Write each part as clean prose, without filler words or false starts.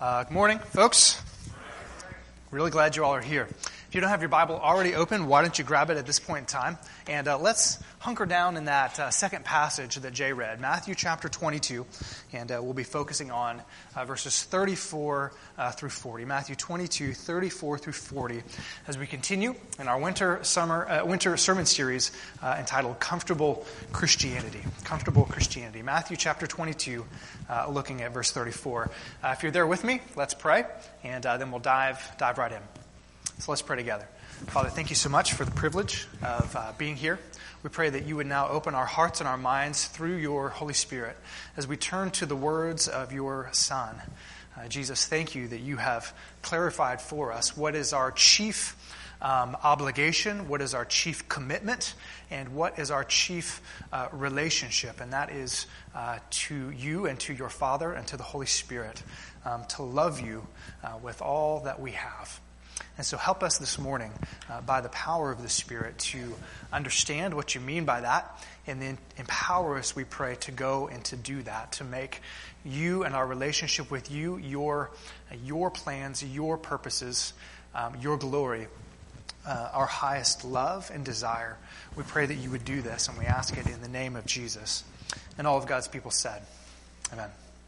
Good morning, folks. Really glad you all are here. If you don't have your Bible already open, why don't you grab it at this point in time? And let's hunker down in that second passage that Jay read, Matthew chapter 22. And we'll be focusing on verses 34 through 40. Matthew 22, 34 through 40, as we continue in our winter sermon series entitled Comfortable Christianity. Comfortable Christianity. Matthew chapter 22, looking at verse 34. If you're there with me, let's pray, and then we'll dive right in. So let's pray together. Father, thank you so much for the privilege of being here. We pray that you would now open our hearts and our minds through your Holy Spirit as we turn to the words of your Son. Jesus, thank you that you have clarified for us what is our chief obligation, what is our chief commitment, and what is our chief relationship. And that is to you and to your Father and to the Holy Spirit, to love you with all that we have. And so help us this morning by the power of the Spirit to understand what you mean by that, and then empower us, we pray, to go and to do that, to make you and our relationship with you, your plans, your purposes, your glory, our highest love and desire. We pray that you would do this, and we ask it in the name of Jesus. And all of God's people said, Amen.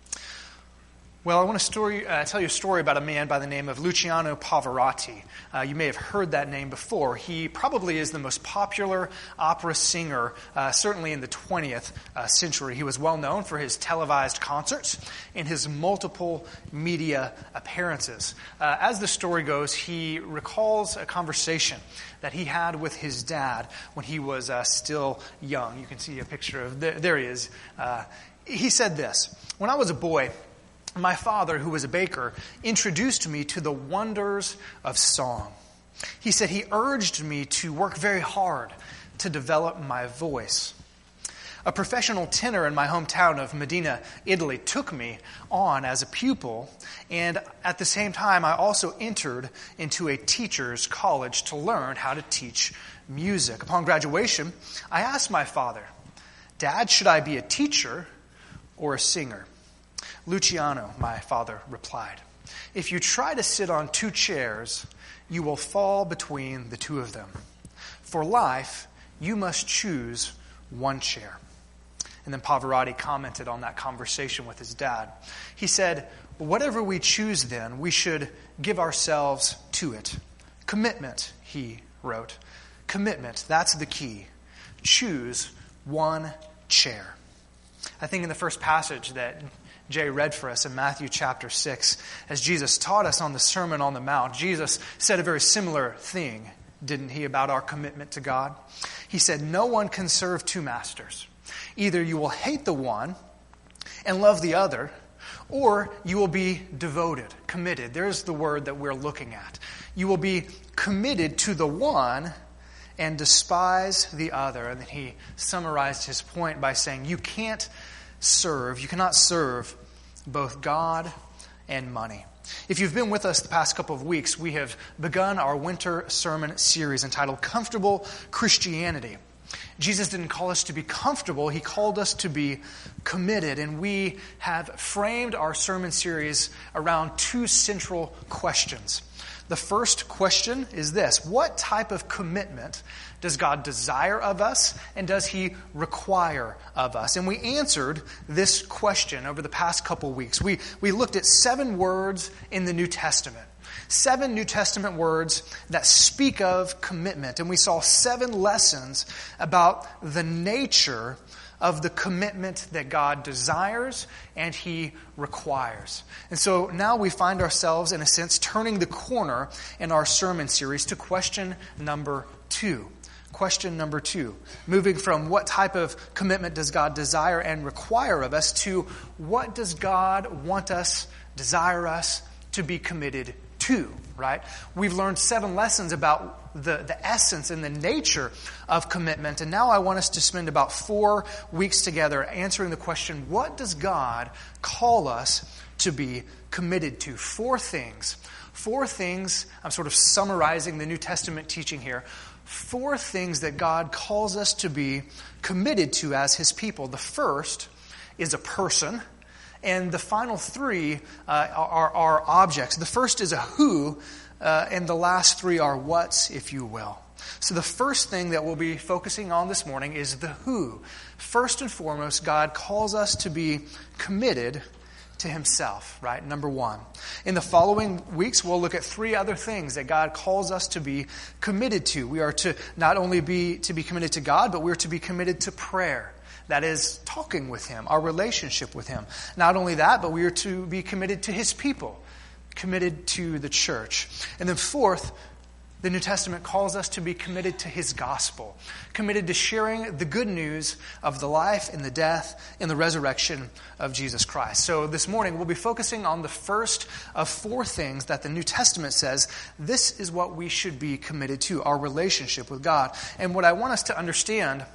Well, I want to tell you a story about a man by the name of Luciano Pavarotti. You may have heard that name before. He probably is the most popular opera singer, certainly in the 20th century. He was well known for his televised concerts and his multiple media appearances. As the story goes, he recalls a conversation that he had with his dad when he was still young. You can see a picture of, there he is. He said this: "When I was a boy, my father, who was a baker, introduced me to the wonders of song. He said he urged me to work very hard to develop my voice. A professional tenor in my hometown of Modena, Italy, took me on as a pupil, and at the same time I also entered into a teacher's college to learn how to teach music. Upon graduation, I asked my father, 'Dad, should I be a teacher or a singer?' 'Luciano,' my father replied, 'if you try to sit on two chairs, you will fall between the two of them. For life, you must choose one chair.'" And then Pavarotti commented on that conversation with his dad. He said, "Whatever we choose then, we should give ourselves to it. Commitment," he wrote. "Commitment, that's the key. Choose one chair." I think in the first passage that Jay read for us in Matthew chapter 6, as Jesus taught us on the Sermon on the Mount, Jesus said a very similar thing, didn't he, about our commitment to God? He said, "No one can serve two masters. Either you will hate the one and love the other, or you will be devoted," committed. There's the word that we're looking at. You will be committed to the one and despise the other. And then he summarized his point by saying, you cannot serve both God and money. If you've been with us the past couple of weeks, we have begun our winter sermon series entitled Comfortable Christianity. Jesus didn't call us to be comfortable, he called us to be committed. And we have framed our sermon series around two central questions. The first question is this: what type of commitment does God desire of us, and does he require of us? And we answered this question over the past couple weeks. We looked at 7 words in the New Testament. 7 New Testament words that speak of commitment. And we saw 7 lessons about the nature of the commitment that God desires and he requires. And so now we find ourselves, in a sense, turning the corner in our sermon series to question number 2. Question number 2. Moving from what type of commitment does God desire and require of us to what does God want us, desire us to be committed to, right? We've learned 7 lessons about the essence and the nature of commitment. And now I want us to spend about 4 weeks together answering the question, what does God call us to be committed to? 4 things. 4 things, I'm sort of summarizing the New Testament teaching here. 4 things that God calls us to be committed to as his people. The first is a person, And the final three are objects. The first is a who, and the last three are whats, if you will. So the first thing that we'll be focusing on this morning is the who. First and foremost, God calls us to be committed to himself, right? Number one. In the following weeks, we'll look at three other things that God calls us to be committed to. We are to not only be committed to God, but we're to be committed to prayer. That is, talking with him, our relationship with him. Not only that, but we are to be committed to his people, committed to the church. And then fourth, the New Testament calls us to be committed to his gospel, committed to sharing the good news of the life and the death and the resurrection of Jesus Christ. So this morning we'll be focusing on the first of four things that the New Testament says this is what we should be committed to, our relationship with God. And what I want us to understand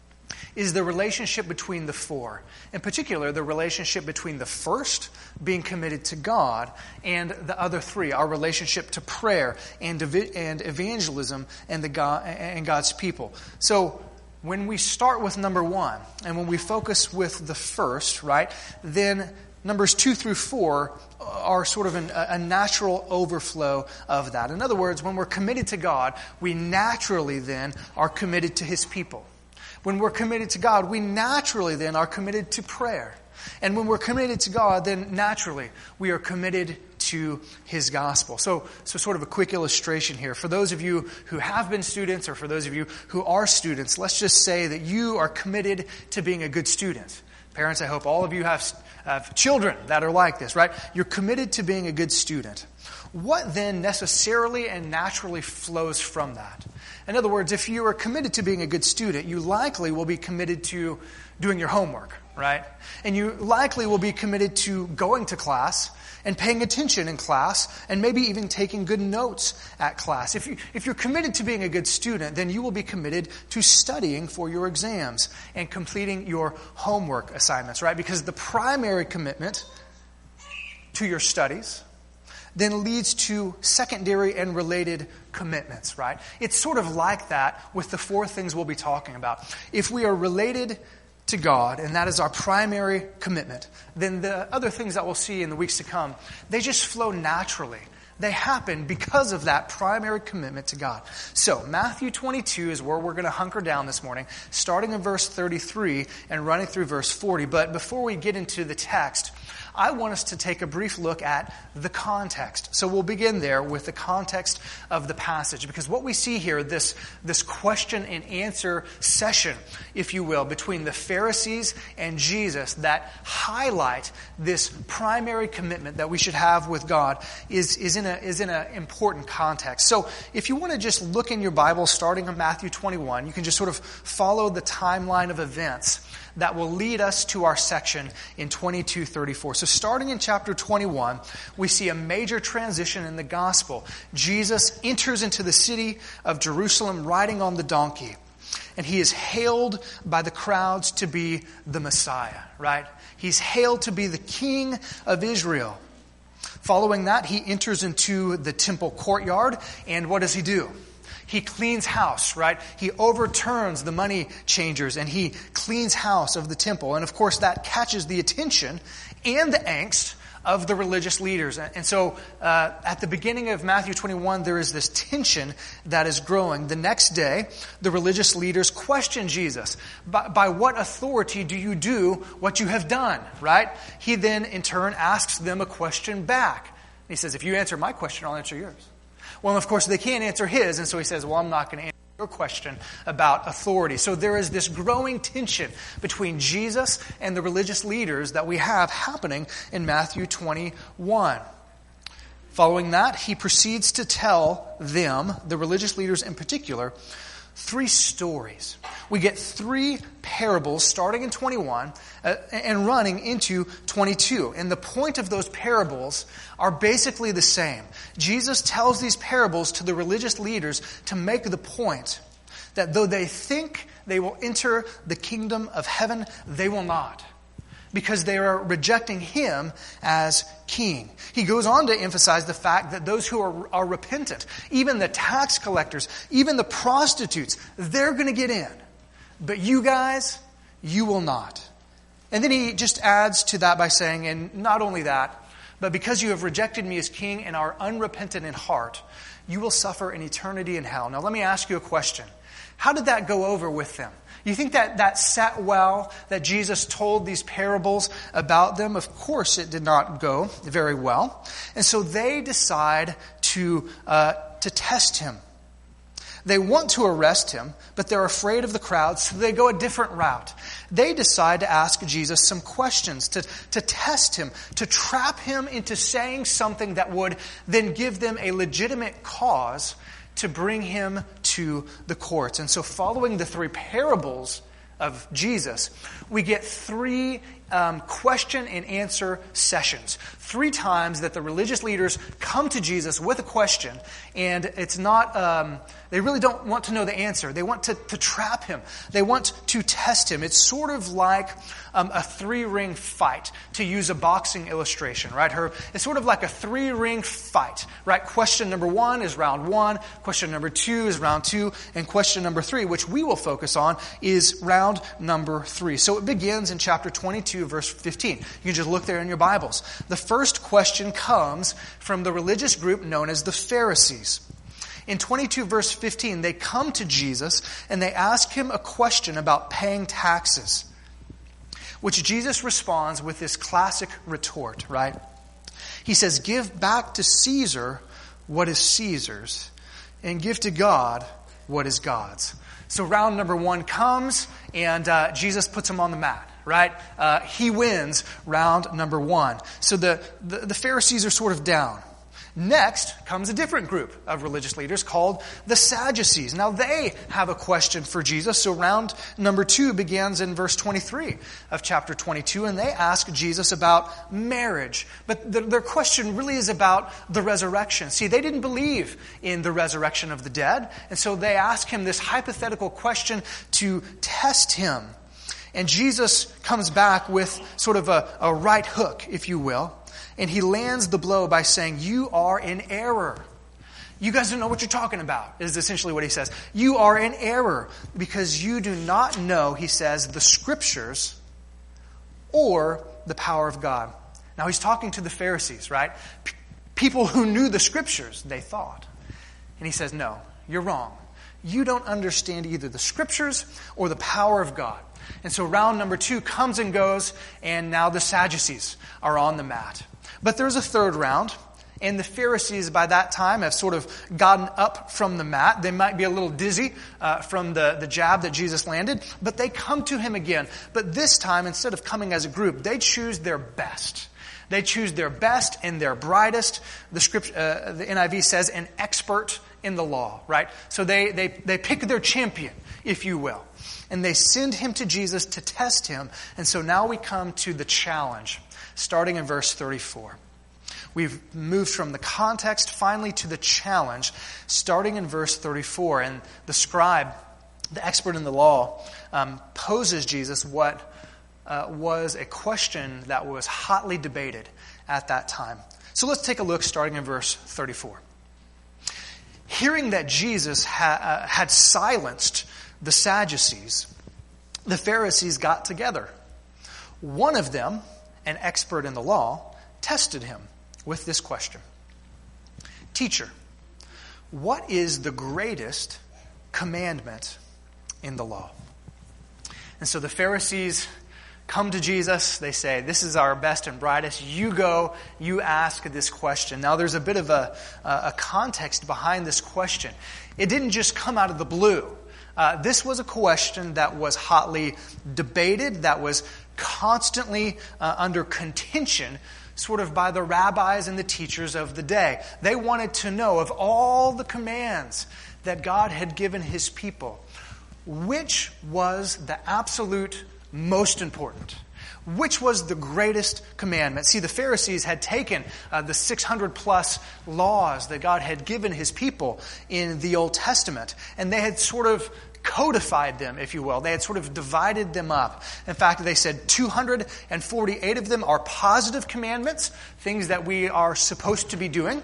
is the relationship between the four. In particular, the relationship between the first, being committed to God, and the other three, our relationship to prayer and evangelism and God's people. So when we start with number one, and when we focus with the first, right, then numbers 2 through 4 are sort of a natural overflow of that. In other words, when we're committed to God, we naturally then are committed to his people. When we're committed to God, we naturally then are committed to prayer. And when we're committed to God, then naturally we are committed to his gospel. So sort of a quick illustration here. For those of you who have been students, or for those of you who are students, let's just say that you are committed to being a good student. Parents, I hope all of you have children that are like this, right? You're committed to being a good student. What then necessarily and naturally flows from that? In other words, if you are committed to being a good student, you likely will be committed to doing your homework, right? And you likely will be committed to going to class and paying attention in class and maybe even taking good notes at class. If you're committed to being a good student, then you will be committed to studying for your exams and completing your homework assignments, right? Because the primary commitment to your studies then leads to secondary and related commitments, right? It's sort of like that with the four things we'll be talking about. If we are related to God, and that is our primary commitment, then the other things that we'll see in the weeks to come, they just flow naturally. They happen because of that primary commitment to God. So, Matthew 22 is where we're going to hunker down this morning, starting in verse 33 and running through verse 40. But before we get into the text, I want us to take a brief look at the context. So we'll begin there with the context of the passage, because what we see here, this question and answer session, if you will, between the Pharisees and Jesus that highlight this primary commitment that we should have with God is in an important context. So if you want to just look in your Bible, starting in Matthew 21, you can just sort of follow the timeline of events that will lead us to our section in 22:34. So starting in chapter 21, we see a major transition in the gospel. Jesus enters into the city of Jerusalem riding on the donkey, and he is hailed by the crowds to be the Messiah, right? He's hailed to be the King of Israel. Following that, he enters into the temple courtyard, and what does he do? He cleans house, right? He overturns the money changers and he cleans house of the temple. And of course that catches the attention and the angst of the religious leaders. And so at the beginning of Matthew 21, there is this tension that is growing. The next day, the religious leaders question Jesus. By what authority do you do what you have done, right? He then in turn asks them a question back. He says, if you answer my question, I'll answer yours. Well, of course, they can't answer his, and so he says, well, I'm not going to answer your question about authority. So there is this growing tension between Jesus and the religious leaders that we have happening in Matthew 21. Following that, he proceeds to tell them, the religious leaders in particular, 3 stories. We get 3 parables starting in 21 and running into 22. And the point of those parables are basically the same. Jesus tells these parables to the religious leaders to make the point that though they think they will enter the kingdom of heaven, they will not, because they are rejecting him as king. He goes on to emphasize the fact that those who are repentant, even the tax collectors, even the prostitutes, they're going to get in. But you guys, you will not. And then he just adds to that by saying, and not only that, but because you have rejected me as king and are unrepentant in heart, you will suffer an eternity in hell. Now let me ask you a question. How did that go over with them? You think that sat well, that Jesus told these parables about them? Of course it did not go very well. And so they decide to test him. They want to arrest him, but they're afraid of the crowd, so they go a different route. They decide to ask Jesus some questions, to test him, to trap him into saying something that would then give them a legitimate cause to bring him to the courts. And so following the 3 parables of Jesus, we get 3 question and answer sessions. 3 times that the religious leaders come to Jesus with a question, and it's not, they really don't want to know the answer. They want to trap him. They want to test him. It's sort of like a 3-ring fight, to use a boxing illustration, right, Herb? It's sort of like a 3-ring fight, right? Question number 1 is round 1, question number 2 is round 2, and question number 3, which we will focus on, is round number 3. So it begins in chapter 22, verse 15. You can just look there in your Bibles. The first question comes from the religious group known as the Pharisees. In 22 verse 15, they come to Jesus and they ask him a question about paying taxes, which Jesus responds with this classic retort, right? He says, "Give back to Caesar what is Caesar's, and give to God what is God's." So round number 1 comes, and Jesus puts him on the mat, right? He wins round number 1. So the Pharisees are sort of down. Next comes a different group of religious leaders called the Sadducees. Now they have a question for Jesus. So round number 2 begins in verse 23 of chapter 22, and they ask Jesus about marriage. But their question really is about the resurrection. See, they didn't believe in the resurrection of the dead, and so they ask him this hypothetical question to test him. And Jesus comes back with sort of a right hook, if you will. And he lands the blow by saying, "You are in error. You guys don't know what you're talking about," is essentially what he says. "You are in error because you do not know," he says, "the Scriptures or the power of God." Now he's talking to the Pharisees, right? People who knew the Scriptures, they thought. And he says, "No, you're wrong. You don't understand either the Scriptures or the power of God." And so round number 2 comes and goes, and now the Sadducees are on the mat. But there's a third round, and the Pharisees by that time have sort of gotten up from the mat. They might be a little dizzy from the jab that Jesus landed, but they come to him again. But this time, instead of coming as a group, they choose their best. They choose their best and their brightest. The NIV says an expert in the law, right? So they pick their champion, if you will. And they send him to Jesus to test him. And so now we come to the challenge, starting in verse 34. We've moved from the context finally to the challenge, starting in verse 34. And the scribe, the expert in the law, poses Jesus what was a question that was hotly debated at that time. So let's take a look starting in verse 34. Hearing that Jesus had silenced the Sadducees, the Pharisees got together. One of them, an expert in the law, tested him with this question. "Teacher, what is the greatest commandment in the law?" And so the Pharisees come to Jesus. They say, "This is our best and brightest. You go, you ask this question." Now there's a bit of a context behind this question. It didn't just come out of the blue. This was a question that was hotly debated, that was constantly under contention, sort of by the rabbis and the teachers of the day. They wanted to know, of all the commands that God had given his people, which was the absolute most important? Which was the greatest commandment? See, the Pharisees had taken the 600 plus laws that God had given his people in the Old Testament, and they had sort of codified them, if you will. They had sort of divided them up. In fact, they said 248 of them are positive commandments, things that we are supposed to be doing,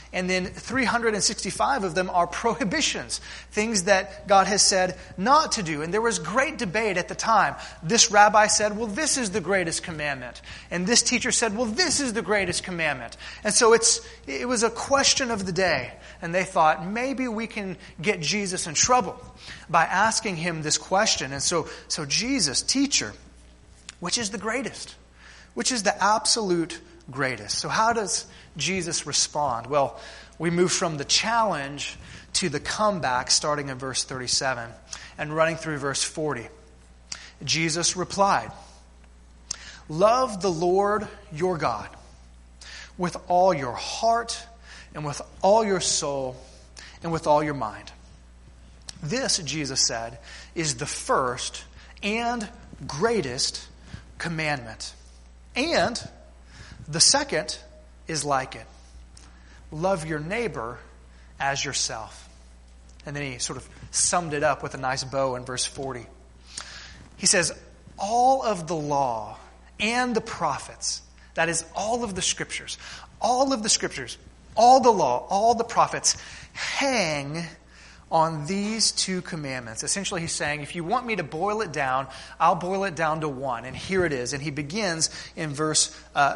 And then 365 of them are prohibitions, things that God has said not to do. And there was great debate at the time. This rabbi said, well, this is the greatest commandment. And this teacher said, well, this is the greatest commandment. And so it was a question of the day. And they thought, maybe we can get Jesus in trouble by asking him this question. And so Jesus, teacher, which is the greatest? Which is the absolute greatest? So how does Jesus respond? Well, we move from the challenge to the comeback starting in verse 37 and running through verse 40. Jesus replied, "Love the Lord your God with all your heart and with all your soul and with all your mind. This," Jesus said, "is the first and greatest commandment. And the second is like it. Love your neighbor as yourself." And then he sort of summed it up with a nice bow in verse 40. He says, all of the law and the prophets, that is all of the scriptures, all the law, all the prophets hang on these two commandments. Essentially, he's saying, if you want me to boil it down, I'll boil it down to one. And here it is. And he begins in verse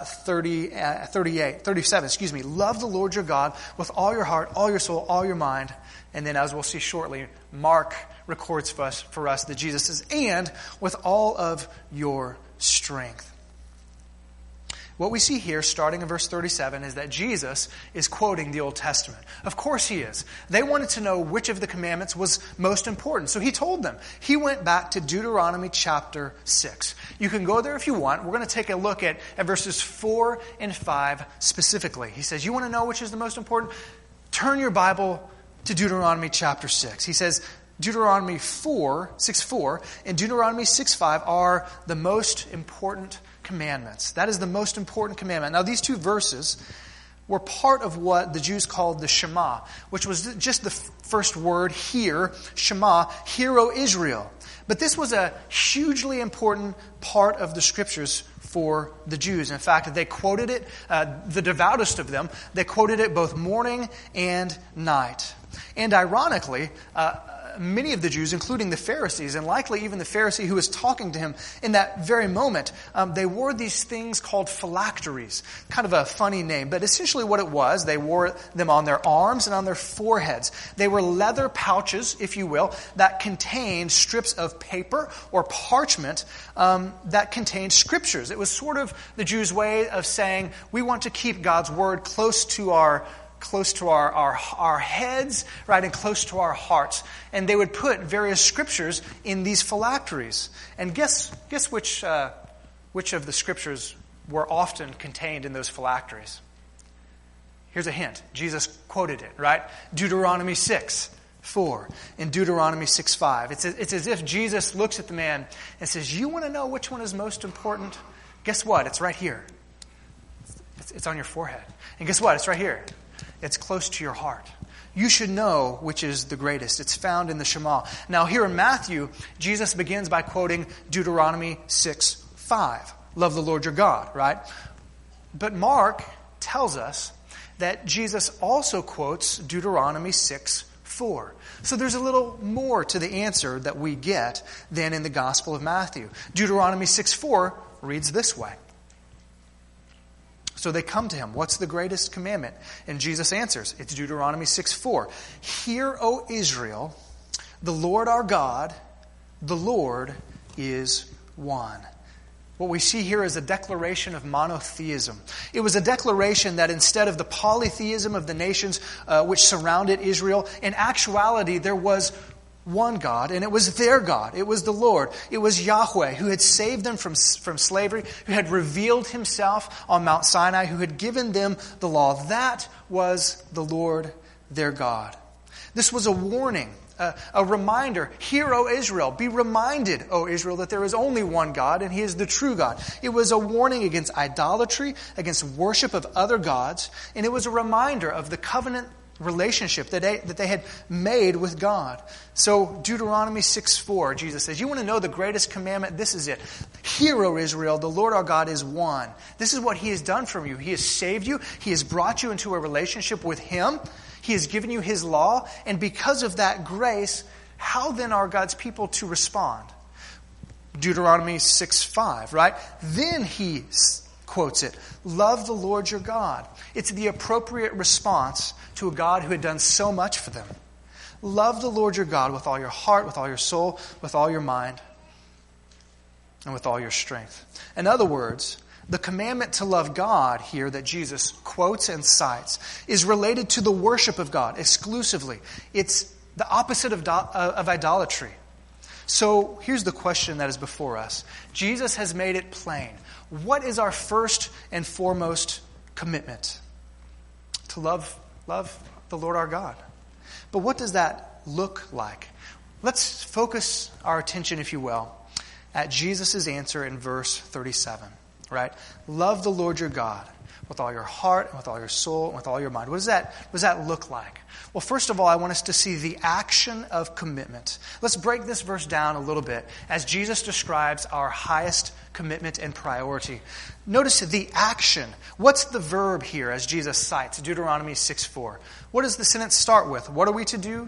37. Love the Lord your God with all your heart, all your soul, all your mind. And then, as we'll see shortly, Mark records for us that Jesus says, and with all of your strength. What we see here, starting in verse 37, is that Jesus is quoting the Old Testament. Of course he is. They wanted to know which of the commandments was most important, so he told them. He went back to Deuteronomy chapter 6. You can go there if you want. We're going to take a look at verses 4 and 5 specifically. He says, you want to know which is the most important? Turn your Bible to Deuteronomy chapter 6. He says, Deuteronomy 6:4 and Deuteronomy 6:5 are the most important commandments. That is the most important commandment. Now, these two verses were part of what the Jews called the Shema, which was just the first word here, Shema, hear, O Israel. But this was a hugely important part of the Scriptures for the Jews. In fact, they quoted it, the devoutest of them, they quoted it both morning and night. And ironically, many of the Jews, including the Pharisees, and likely even the Pharisee who was talking to him in that very moment, they wore these things called phylacteries. Kind of a funny name, but essentially what it was, they wore them on their arms and on their foreheads. They were leather pouches, if you will, that contained strips of paper or parchment that contained scriptures. It was sort of the Jews' way of saying, we want to keep God's word close to our heads, right, and close to our hearts. And they would put various scriptures in these phylacteries. And guess which of the scriptures were often contained in those phylacteries? Here's a hint. Jesus quoted it, right? Deuteronomy 6:4 and Deuteronomy 6:5. It's as if Jesus looks at the man and says, you want to know which one is most important? Guess what? It's right here. It's on your forehead. And guess what? It's right here. It's close to your heart. You should know which is the greatest. It's found in the Shema. Now here in Matthew, Jesus begins by quoting Deuteronomy 6:5. Love the Lord your God, right? But Mark tells us that Jesus also quotes Deuteronomy 6:4. So there's a little more to the answer that we get than in the Gospel of Matthew. Deuteronomy 6:4 reads this way. So they come to him. What's the greatest commandment? And Jesus answers. It's Deuteronomy 6:4. Hear, O Israel, the Lord our God, the Lord is one. What we see here is a declaration of monotheism. It was a declaration that instead of the polytheism of the nations which surrounded Israel, in actuality there was one God, and it was their God. It was the Lord. It was Yahweh who had saved them from slavery, who had revealed himself on Mount Sinai, who had given them the law. That was the Lord, their God. This was a warning, a reminder. Hear, O Israel. Be reminded, O Israel, that there is only one God, and He is the true God. It was a warning against idolatry, against worship of other gods, and it was a reminder of the covenant relationship that they had made with God. So Deuteronomy 6:4, Jesus says, you want to know the greatest commandment? This is it. Hear, O Israel, the Lord our God is one. This is what He has done for you. He has saved you. He has brought you into a relationship with Him. He has given you His law. And because of that grace, how then are God's people to respond? Deuteronomy 6:5, right? Then He quotes it, love the Lord your God. It's the appropriate response to a God who had done so much for them. Love the Lord your God with all your heart, with all your soul, with all your mind, and with all your strength. In other words, the commandment to love God here that Jesus quotes and cites is related to the worship of God exclusively. It's the opposite of idolatry. So here's the question that is before us. Jesus has made it plain. What is our first and foremost commitment? To love the Lord our God. But what does that look like? Let's focus our attention, if you will, at Jesus' answer in verse 37. Right? Love the Lord your God with all your heart, and with all your soul, and with all your mind. What does that look like? Well, first of all, I want us to see the action of commitment. Let's break this verse down a little bit as Jesus describes our highest commitment and priority. Notice the action. What's the verb here as Jesus cites Deuteronomy 6:4? What does the sentence start with? What are we to do?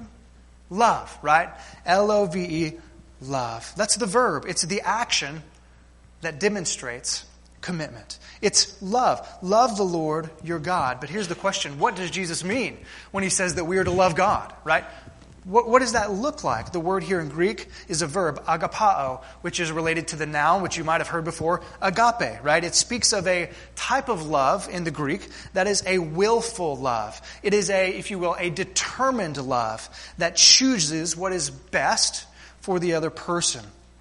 Love, right? L-O-V-E, love. That's the verb. It's the action that demonstrates commitment. It's love. Love the Lord your God. But here's the question. What does Jesus mean when He says that we are to love God, right? What does that look like? The word here in Greek is a verb, agapao, which is related to the noun, which you might have heard before, agape, right? It speaks of a type of love in the Greek that is a willful love. It is if you will, a determined love that chooses what is best for the other person.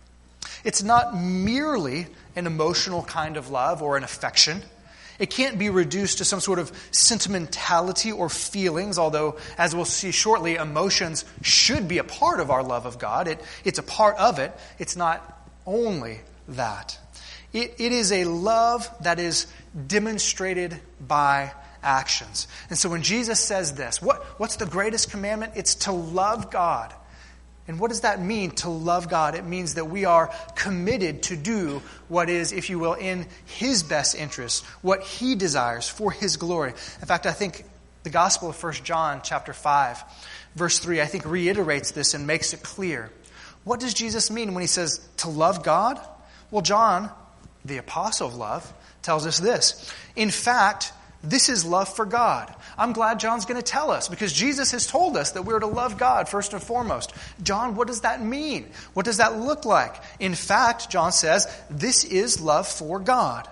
It's not merely an emotional kind of love or an affection. It can't be reduced to some sort of sentimentality or feelings, although, as we'll see shortly, emotions should be a part of our love of God. It's a part of it. It's not only that. It is a love that is demonstrated by actions. And so when Jesus says this, what's the greatest commandment? It's to love God. And what does that mean, to love God? It means that we are committed to do what is, if you will, in His best interest, what He desires for His glory. In fact, I think the Gospel of 1 John chapter 5, verse 3, I think reiterates this and makes it clear. What does Jesus mean when He says to love God? Well, John, the apostle of love, tells us this. In fact, this is love for God. I'm glad John's going to tell us because Jesus has told us that we're to love God first and foremost. John, what does that mean? What does that look like? In fact, John says, this is love for God.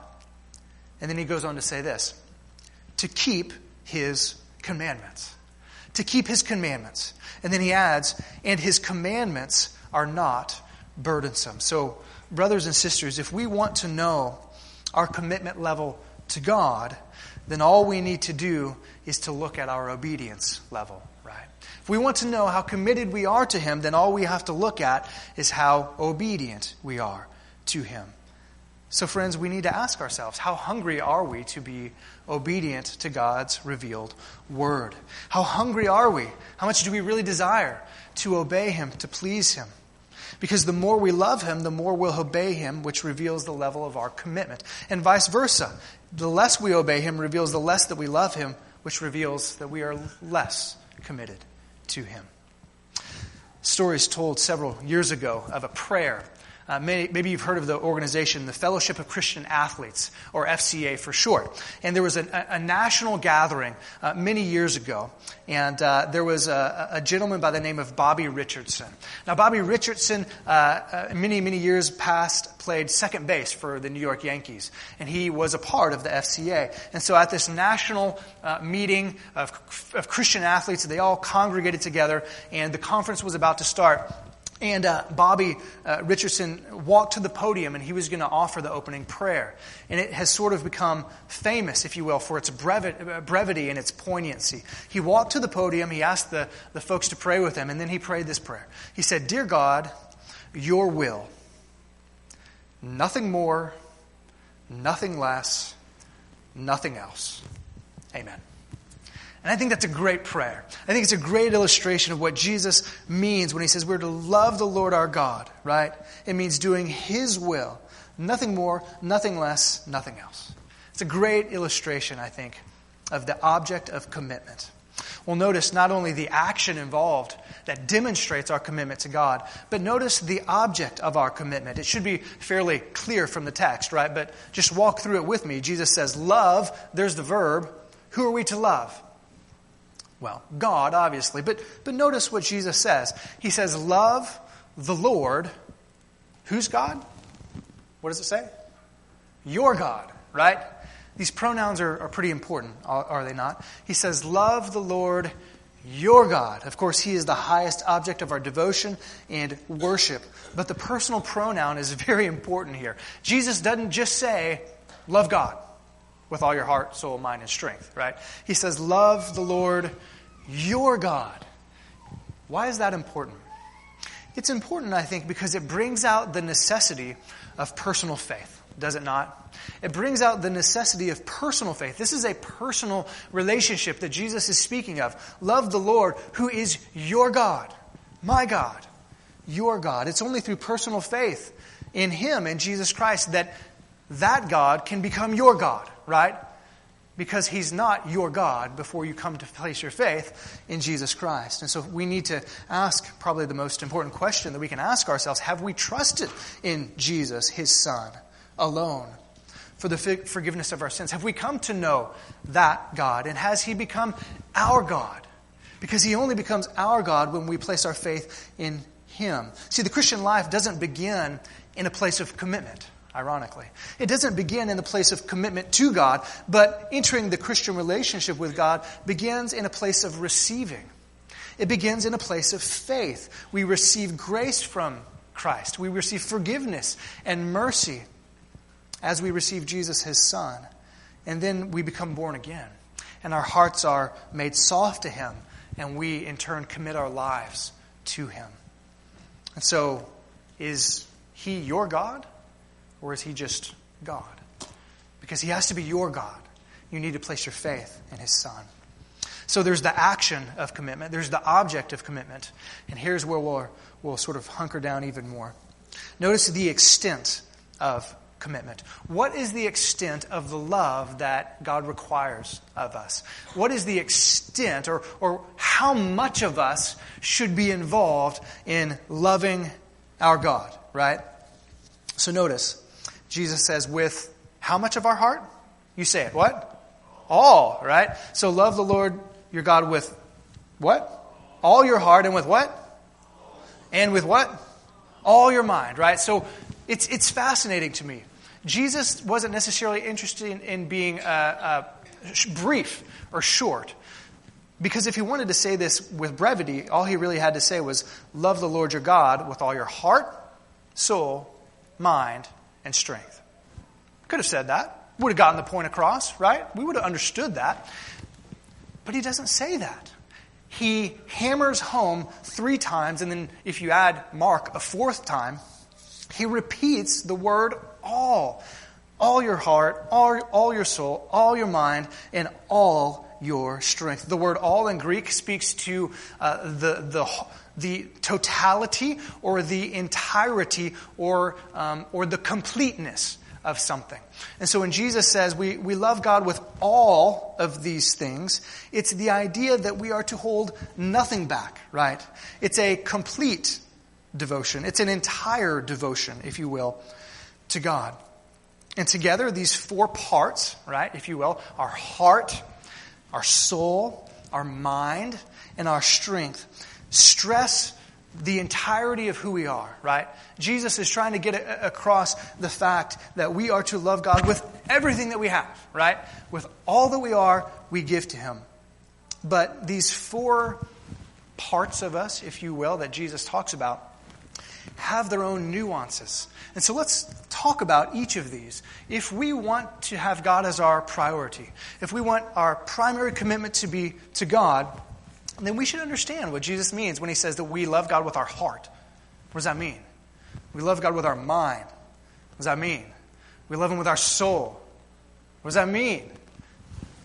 And then he goes on to say this, to keep His commandments. To keep His commandments. And then he adds, and His commandments are not burdensome. So, brothers and sisters, if we want to know our commitment level to God, then all we need to do is to look at our obedience level, right? If we want to know how committed we are to Him, then all we have to look at is how obedient we are to Him. So friends, we need to ask ourselves, how hungry are we to be obedient to God's revealed Word? How hungry are we? How much do we really desire to obey Him, to please Him? Because the more we love Him, the more we'll obey Him, which reveals the level of our commitment. And vice versa. The less we obey Him reveals the less that we love Him, which reveals that we are less committed to Him. Stories told several years ago of a prayer. Maybe you've heard of the organization, the Fellowship of Christian Athletes, or FCA for short. And there was a national gathering many years ago. And there was a gentleman by the name of Bobby Richardson. Now, Bobby Richardson, many years past, played second base for the New York Yankees. And he was a part of the FCA. And so at this national meeting of Christian athletes, they all congregated together, and the conference was about to start. And Bobby Richardson walked to the podium, and he was going to offer the opening prayer. And it has sort of become famous, if you will, for its brevity and its poignancy. He walked to the podium, he asked the folks to pray with him, and then he prayed this prayer. He said, "Dear God, your will, nothing more, nothing less, nothing else. Amen." And I think that's a great prayer. I think it's a great illustration of what Jesus means when he says we're to love the Lord our God, right? It means doing his will. Nothing more, nothing less, nothing else. It's a great illustration, I think, of the object of commitment. Well, notice not only the action involved that demonstrates our commitment to God, but notice the object of our commitment. It should be fairly clear from the text, right? But just walk through it with me. Jesus says, love, there's the verb. Who are we to love? Well, God, obviously. But notice what Jesus says. He says, love the Lord. Who's God? What does it say? Your God, right? These pronouns are pretty important, are they not? He says, love the Lord your God. Of course, he is the highest object of our devotion and worship. But the personal pronoun is very important here. Jesus doesn't just say, love God with all your heart, soul, mind, and strength, right? He says, love the Lord your God. Why is that important? It's important, I think, because it brings out the necessity of personal faith. Does it not? It brings out the necessity of personal faith. This is a personal relationship that Jesus is speaking of. Love the Lord who is your God, my God, your God. It's only through personal faith in him, in Jesus Christ, that God can become your God, right? Because he's not your God before you come to place your faith in Jesus Christ. And so we need to ask probably the most important question that we can ask ourselves. Have we trusted in Jesus, his Son, alone for the forgiveness of our sins? Have we come to know that God? And has he become our God? Because he only becomes our God when we place our faith in him. See, the Christian life doesn't begin in a place of commitment, ironically. It doesn't begin in a place of commitment to God, but entering the Christian relationship with God begins in a place of receiving. It begins in a place of faith. We receive grace from Christ. We receive forgiveness and mercy as we receive Jesus, his Son. And then we become born again. And our hearts are made soft to him. And we, in turn, commit our lives to him. And so, is he your God? Or is he just God? Because he has to be your God. You need to place your faith in his Son. So there's the action of commitment. There's the object of commitment. And here's where we'll sort of hunker down even more. Notice the extent of commitment. What is the extent of the love that God requires of us? What is the extent or how much of us should be involved in loving our God, right? So notice, Jesus says, with how much of our heart? You say it. What? All, right? So love the Lord your God with what? All your heart, and with what? And with what? All your mind, right? So it's fascinating to me. Jesus wasn't necessarily interested in being brief or short. Because if he wanted to say this with brevity, all he really had to say was, love the Lord your God with all your heart, soul, mind, and strength. Could have said that. Would have gotten the point across, right? We would have understood that. But he doesn't say that. He hammers home 3 times, and then if you add Mark a 4th time, he repeats the word all. All your heart, all your soul, all your mind, and all your strength. The word all in Greek speaks to the totality or the entirety or the completeness of something. And so when Jesus says we love God with all of these things, it's the idea that we are to hold nothing back, right? It's a complete devotion. It's an entire devotion, if you will, to God. And together, these 4 parts, right, if you will, our heart, our soul, our mind, and our strength, stress the entirety of who we are, right? Jesus is trying to get across the fact that we are to love God with everything that we have, right? With all that we are, we give to him. But these 4 parts of us, if you will, that Jesus talks about, have their own nuances. And so let's talk about each of these. If we want to have God as our priority, if we want our primary commitment to be to God, then we should understand what Jesus means when he says that we love God with our heart. What does that mean? We love God with our mind. What does that mean? We love him with our soul. What does that mean?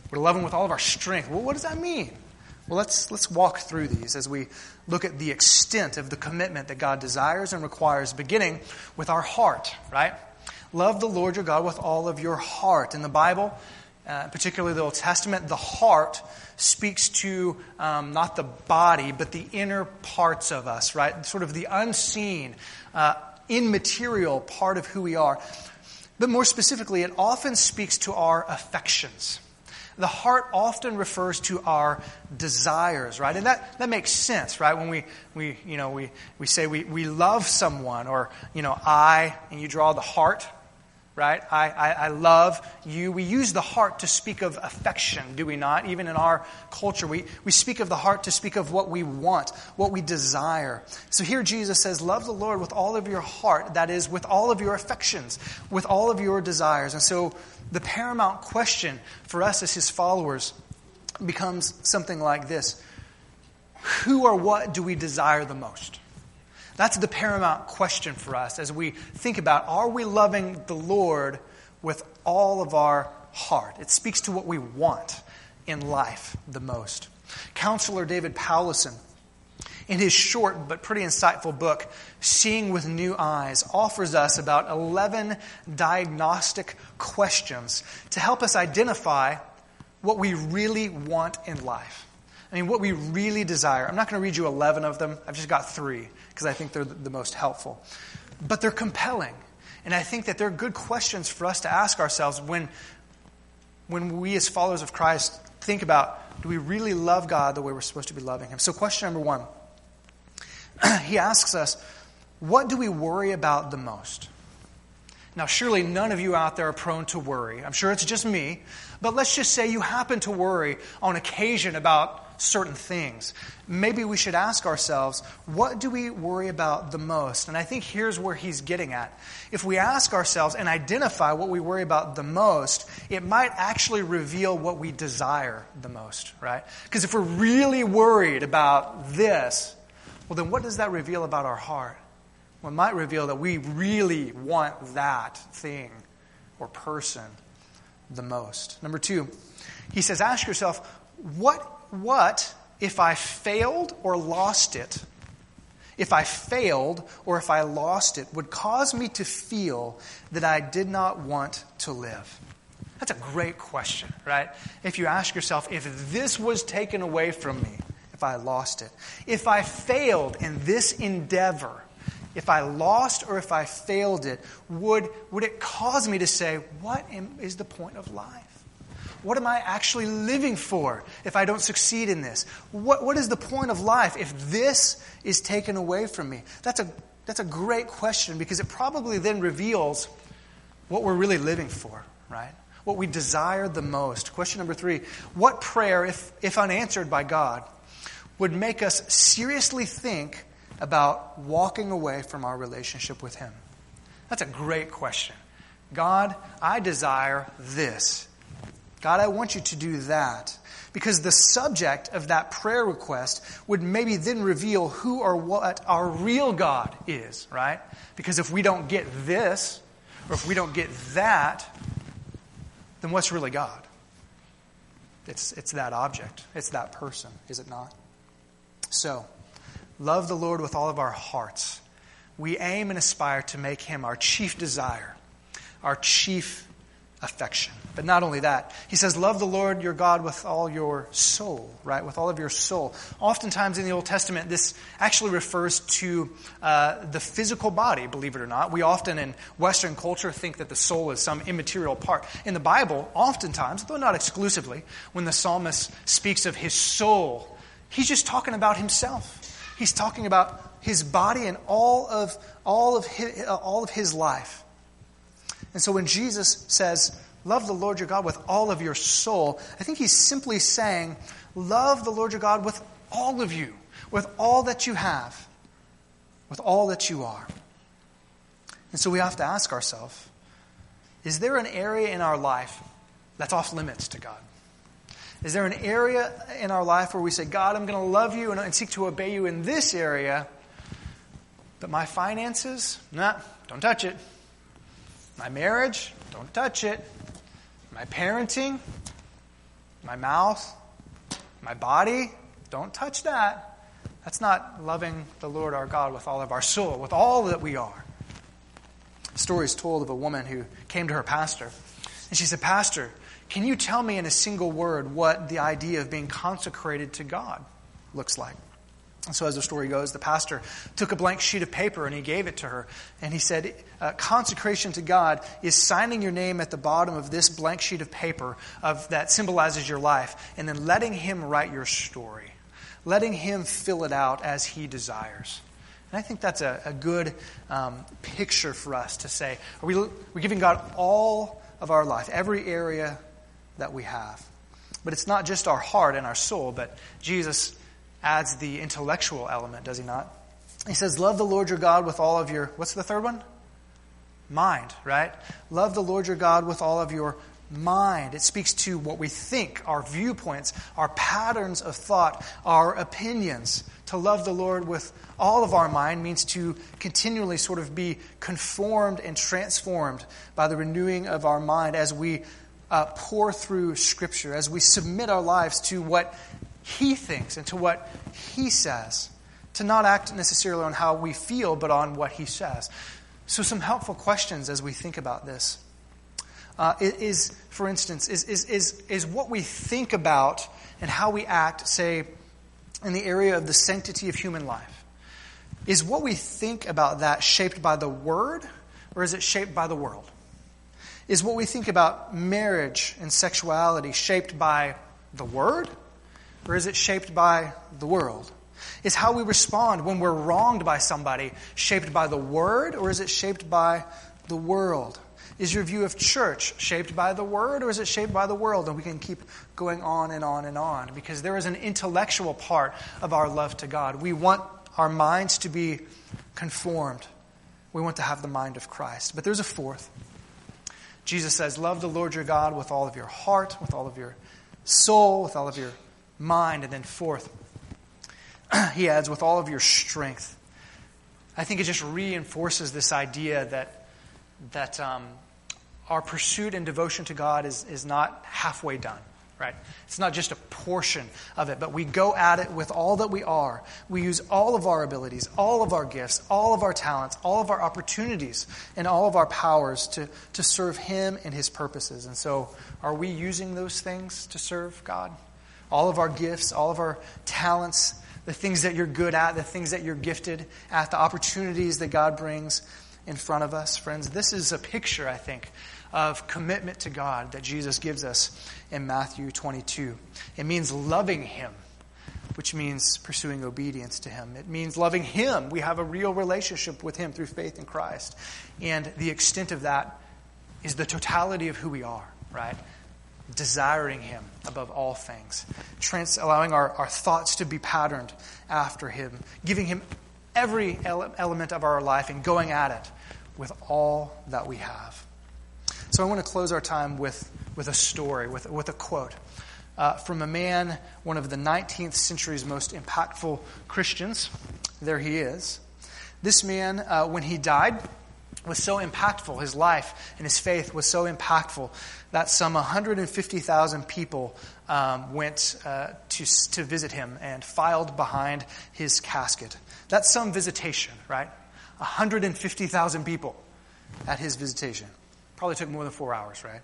We're to love him with all of our strength. Well, what does that mean? Well, let's walk through these as we look at the extent of the commitment that God desires and requires, beginning with our heart, right? Love the Lord your God with all of your heart. In the Bible, particularly the Old Testament, the heart speaks to not the body, but the inner parts of us, right? Sort of the unseen, immaterial part of who we are. But more specifically, it often speaks to our affections. The heart often refers to our desires, right? And that makes sense, right? When we say we love someone, or, and you draw the heart, right? I love you. We use the heart to speak of affection, do we not? Even in our culture, we speak of the heart to speak of what we want, what we desire. So here Jesus says, love the Lord with all of your heart, that is, with all of your affections, with all of your desires. And so the paramount question for us as his followers becomes something like this: who or what do we desire the most? That's the paramount question for us as we think about, are we loving the Lord with all of our heart? It speaks to what we want in life the most. Counselor David Powlison, in his short but pretty insightful book, Seeing with New Eyes, offers us about 11 diagnostic questions to help us identify what we really want in life. I mean, what we really desire. I'm not going to read you 11 of them. I've just got 3 because I think they're the most helpful. But they're compelling. And I think that they're good questions for us to ask ourselves when we as followers of Christ think about, do we really love God the way we're supposed to be loving him? So question number 1. He asks us, what do we worry about the most? Now, surely none of you out there are prone to worry. I'm sure it's just me. But let's just say you happen to worry on occasion about certain things. Maybe we should ask ourselves, what do we worry about the most? And I think here's where he's getting at. If we ask ourselves and identify what we worry about the most, it might actually reveal what we desire the most, right? Because if we're really worried about this, well, then what does that reveal about our heart? Well, it might reveal that we really want that thing or person the most. Number 2, he says, ask yourself, what if I failed or lost it? If I failed or if I lost it would cause me to feel that I did not want to live? That's a great question, right? If you ask yourself, if this was taken away from me, if I lost it, if I failed in this endeavor, if I lost or if I failed it, would it cause me to say, what is the point of life? What am I actually living for if I don't succeed in this? What is the point of life if this is taken away from me? That's a great question, because it probably then reveals what we're really living for, right? What we desire the most. Question number 3, what prayer, if unanswered by God, would make us seriously think about walking away from our relationship with him? That's a great question. God, I desire this. God, I want you to do that. Because the subject of that prayer request would maybe then reveal who or what our real God is, right? Because if we don't get this, or if we don't get that, then what's really God? It's that object. It's that person, is it not? So, love the Lord with all of our hearts. We aim and aspire to make him our chief desire, our chief affection. But not only that, he says, love the Lord your God with all your soul, right? With all of your soul. Oftentimes in the Old Testament, this actually refers to the physical body, believe it or not. We often in Western culture think that the soul is some immaterial part. In the Bible, oftentimes, though not exclusively, when the psalmist speaks of his soul, he's just talking about himself. He's talking about his body and all of his life. And so when Jesus says, love the Lord your God with all of your soul, I think he's simply saying, love the Lord your God with all of you, with all that you have, with all that you are. And so we have to ask ourselves, is there an area in our life that's off limits to God? Is there an area in our life where we say, God, I'm going to love you and seek to obey you in this area, but my finances, don't touch it. My marriage, don't touch it. My parenting, my mouth, my body. Don't touch that. That's not loving the Lord our God with all of our soul, with all that we are. The story is told of a woman who came to her pastor, and she said, "Pastor, can you tell me in a single word what the idea of being consecrated to God looks like?" And so as the story goes, the pastor took a blank sheet of paper and he gave it to her. And he said, consecration to God is signing your name at the bottom of this blank sheet of paper that symbolizes your life, and then letting Him write your story, letting Him fill it out as He desires. And I think that's a good picture for us to say, we're giving God all of our life, every area that we have. But it's not just our heart and our soul, but Jesus adds the intellectual element, does He not? He says, love the Lord your God with all of your, what's the third one? Mind, right? Love the Lord your God with all of your mind. It speaks to what we think, our viewpoints, our patterns of thought, our opinions. To love the Lord with all of our mind means to continually sort of be conformed and transformed by the renewing of our mind as we pour through Scripture, as we submit our lives to what He thinks and to what He says, to not act necessarily on how we feel, but on what He says. So some helpful questions as we think about this. For instance, is what we think about and how we act, say, in the area of the sanctity of human life, is what we think about that shaped by the Word, or is it shaped by the world? Is what we think about marriage and sexuality shaped by the Word, or is it shaped by the world? Is how we respond when we're wronged by somebody shaped by the Word, or is it shaped by the world? Is your view of church shaped by the Word, or is it shaped by the world? And we can keep going on and on and on, because there is an intellectual part of our love to God. We want our minds to be conformed. We want to have the mind of Christ. But there's a fourth. Jesus says, love the Lord your God with all of your heart, with all of your soul, with all of your mind. And then fourth, He adds, with all of your strength. I think it just reinforces this idea that our pursuit and devotion to God is not halfway done, right? It's not just a portion of it, but we go at it with all that we are. We use all of our abilities, all of our gifts, all of our talents, all of our opportunities, and all of our powers to serve Him and His purposes. And so, are we using those things to serve God? All of our gifts, all of our talents, the things that you're good at, the things that you're gifted at, the opportunities that God brings in front of us. Friends, this is a picture, I think, of commitment to God that Jesus gives us in Matthew 22. It means loving Him, which means pursuing obedience to Him. It means loving Him. We have a real relationship with Him through faith in Christ. And the extent of that is the totality of who we are, right? Desiring Him above all things. Allowing our thoughts to be patterned after Him. Giving Him every element of our life and going at it with all that we have. So I want to close our time with a story, with a quote from a man, one of the 19th century's most impactful Christians. There he is. This man, when he died, was so impactful. His life and his faith was so impactful that some 150,000 people went to visit him and filed behind his casket. That's some visitation, right? 150,000 people at his visitation. Probably took more than 4 hours, right?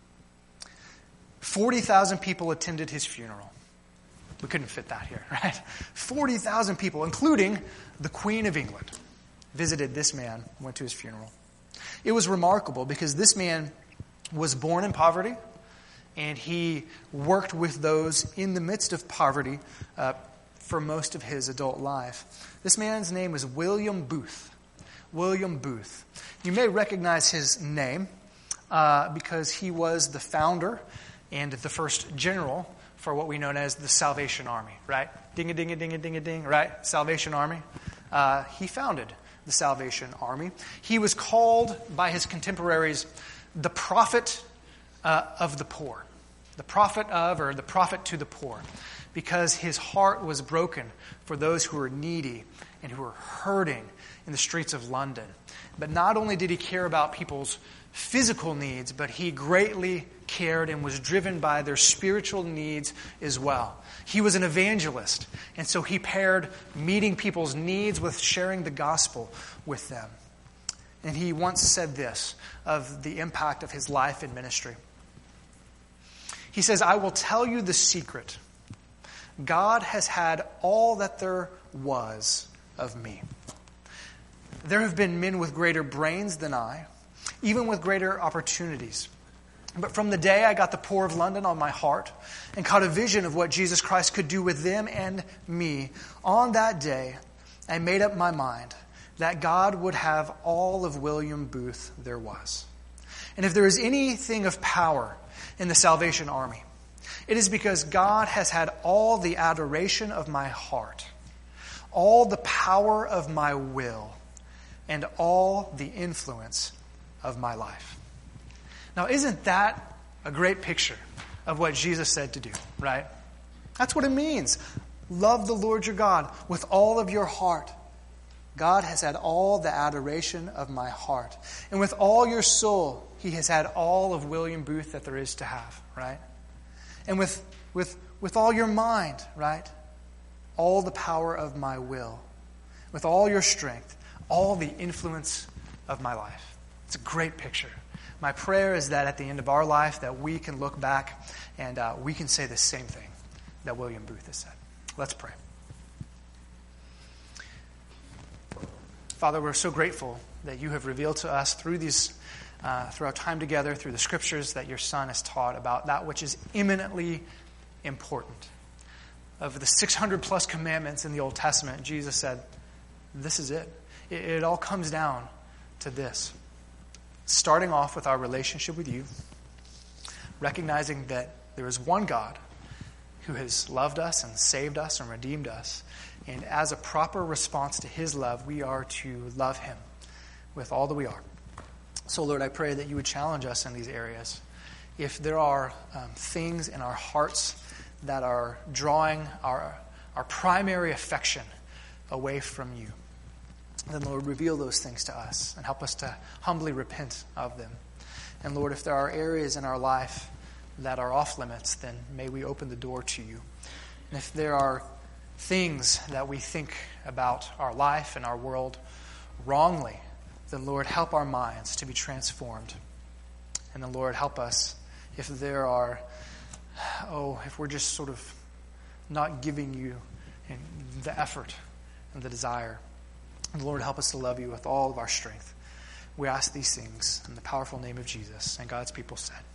40,000 people attended his funeral. We couldn't fit that here, right? 40,000 people, including the Queen of England, visited this man, went to his funeral. It was remarkable because this man was born in poverty, and he worked with those in the midst of poverty for most of his adult life. This man's name was William Booth. William Booth. You may recognize his name because he was the founder and the first general for what we know as the Salvation Army, right? Ding-a-ding-a-ding-a-ding-a-ding, right? Salvation Army. He founded the Salvation Army. He was called by his contemporaries the prophet of the poor. the prophet of, or the prophet to the poor, because his heart was broken for those who were needy and who were hurting in the streets of London. But not only did he care about people's physical needs, but he greatly cared and was driven by their spiritual needs as well. He was an evangelist, and so he paired meeting people's needs with sharing the gospel with them. And he once said this of the impact of his life and ministry. He says, "I will tell you the secret. God has had all that there was of me. There have been men with greater brains than I, even with greater opportunities. But from the day I got the poor of London on my heart and caught a vision of what Jesus Christ could do with them and me, on that day I made up my mind that God would have all of William Booth there was. And if there is anything of power in the Salvation Army, it is because God has had all the adoration of my heart, all the power of my will, and all the influence of my life." Now, isn't that a great picture of what Jesus said to do, right? That's what it means. Love the Lord your God with all of your heart. God has had all the adoration of my heart. And with all your soul, he has had all of William Booth that there is to have, right? And with all your mind, right? All the power of my will. With all your strength, all the influence of my life. It's a great picture. My prayer is that at the end of our life that we can look back and we can say the same thing that William Booth has said. Let's pray. Father, we're so grateful that you have revealed to us through our time together, through the scriptures that your Son has taught about that which is eminently important. Of the 600 plus commandments in the Old Testament, Jesus said, this is it. It all comes down to this. Starting off with our relationship with you, recognizing that there is one God who has loved us and saved us and redeemed us. And as a proper response to his love, we are to love him with all that we are. So, Lord, I pray that you would challenge us in these areas. If there are things in our hearts that are drawing our primary affection away from you, then, Lord, reveal those things to us and help us to humbly repent of them. And, Lord, if there are areas in our life that are off limits, then may we open the door to you. And if there are things that we think about our life and our world wrongly, then, Lord, help our minds to be transformed. And then, Lord, help us if there are, if we're just sort of not giving you the effort and the desire. And Lord, help us to love you with all of our strength. We ask these things in the powerful name of Jesus. And God's people said,